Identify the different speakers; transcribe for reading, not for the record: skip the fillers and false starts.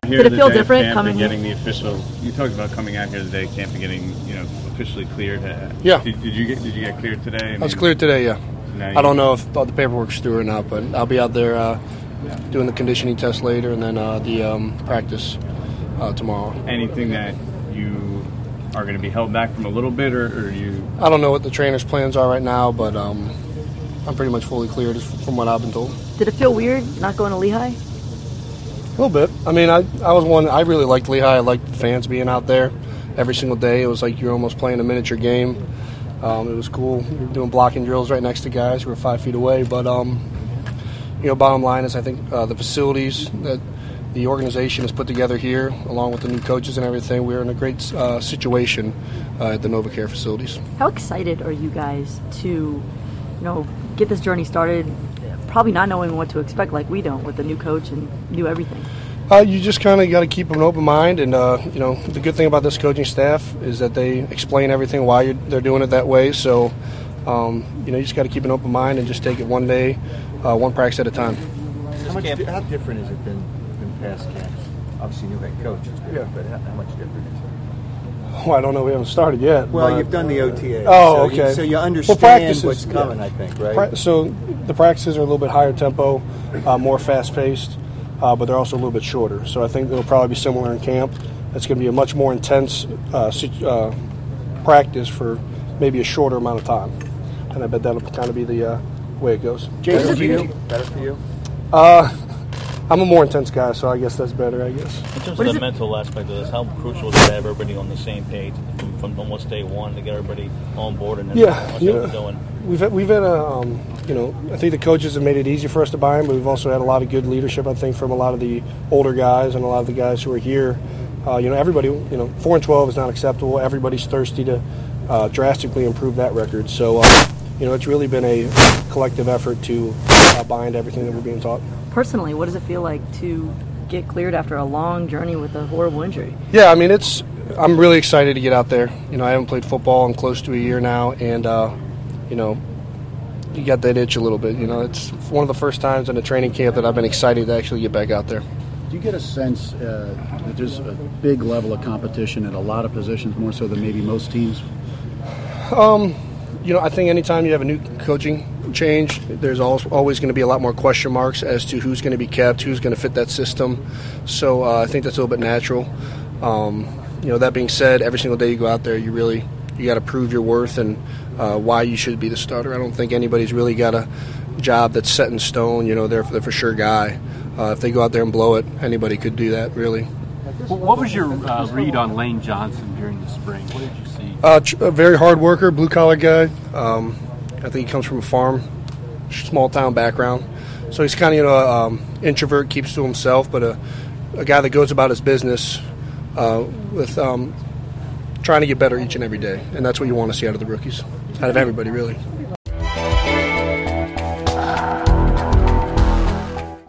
Speaker 1: Did it feel different coming
Speaker 2: and getting the official? You talked about coming out here today, camp, and getting officially cleared.
Speaker 3: Yeah.
Speaker 2: Did you get cleared today?
Speaker 3: I was cleared today. Yeah. I don't know if all the paperwork's through or not, but I'll be out there doing the conditioning test later, and then the practice tomorrow.
Speaker 2: Anything that you are going to be held back from a little bit, or you?
Speaker 3: I don't know what the trainer's plans are right now, but I'm pretty much fully cleared from what I've been told.
Speaker 1: Did it feel weird not going to Lehigh?
Speaker 3: A little bit. I mean, I really liked Lehigh. I liked the fans being out there every single day. It was like you're almost playing a miniature game. It was cool. We were doing blocking drills right next to guys who were 5 feet away. But, bottom line is I think the facilities that the organization has put together here, along with the new coaches and everything, we're in a great situation at the NovaCare facilities.
Speaker 1: How excited are you guys to, get this journey started, probably not knowing what to expect like we don't with the new coach and new everything?
Speaker 3: You just kind of got to keep an open mind, and the good thing about this coaching staff is that they explain everything why they're doing it that way. So, you just got to keep an open mind and just take it one day, one practice at a time.
Speaker 4: How different is it than past camps? Obviously, new head coach is good, but how much different is it?
Speaker 3: Well, I don't know. We haven't started yet.
Speaker 4: Well, you've done the OTA.
Speaker 3: Oh, okay.
Speaker 4: So you understand what's coming, I think, right?
Speaker 3: So the practices are a little bit higher tempo, more fast-paced. But they're also a little bit shorter. So I think they'll probably be similar in camp. It's going to be a much more intense practice for maybe a shorter amount of time. And I bet that'll kind of be the way it goes.
Speaker 4: Better for you?
Speaker 3: I'm a more intense guy, so I guess that's better, I guess.
Speaker 5: In terms of the mental aspect of this, how crucial is it to have everybody on the same page from almost day one to get everybody on board and then going?
Speaker 3: We've had I think the coaches have made it easy for us to buy in, but we've also had a lot of good leadership, I think, from a lot of the older guys and a lot of the guys who are here. Everybody, 4-12 is not acceptable. Everybody's thirsty to drastically improve that record. So, it's really been a collective effort to buy into everything that we're being taught.
Speaker 1: Personally, what does it feel like to get cleared after a long journey with a horrible injury?
Speaker 3: Yeah, I mean, I'm really excited to get out there. I haven't played football in close to a year now, and, you got that itch a little bit. It's one of the first times in a training camp that I've been excited to actually get back out there.
Speaker 6: Do you get a sense that there's a big level of competition at a lot of positions, more so than maybe most teams?
Speaker 3: I think anytime you have a new coaching change, there's always going to be a lot more question marks as to who's going to be kept, who's going to fit that system. So I think that's a little bit natural. That being said, every single day you go out there, you got to prove your worth and why you should be the starter. I don't think anybody's really got a job that's set in stone. They're for sure guy. If they go out there and blow it, anybody could do that, really.
Speaker 7: What was your read on Lane Johnson during the spring? What did you see?
Speaker 3: A very hard worker, blue-collar guy. I think he comes from a farm, small-town background. So he's kind of, introvert, keeps to himself, but a guy that goes about his business with trying to get better each and every day. And that's what you want to see out of the rookies, out of everybody, really.